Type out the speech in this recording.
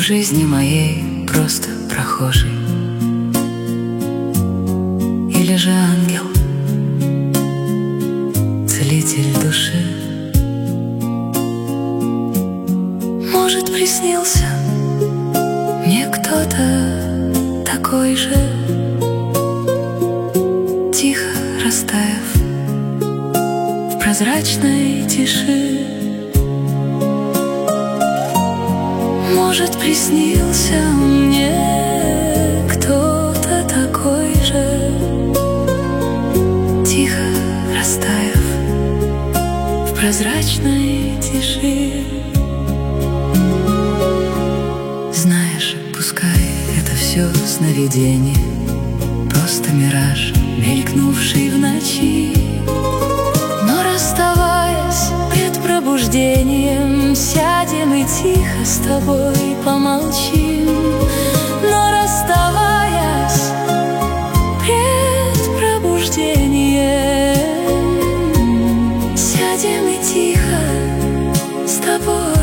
жизни моей просто прохожий, или же ангел, целитель души. Может, приснился мне кто-то такой же, тихо растаяв в прозрачной тиши. Может, приснился мне кто-то такой же, тихо растаяв в прозрачной тиши. Знаешь, пускай это все сновидение, просто мираж, мелькнувший в ночи. Но расставаясь пред пробуждением, сядем и тихо с тобой помолчим. Но расставаясь пред пробуждением, сядем и тихо с тобой